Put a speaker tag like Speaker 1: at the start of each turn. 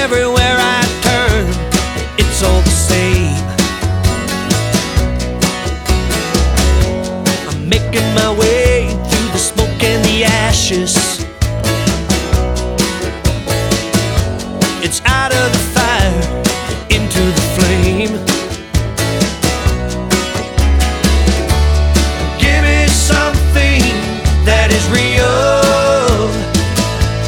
Speaker 1: everywhere I turn, it's all the same. I'm making my way through the smoke and the ashes. It's out of the fire.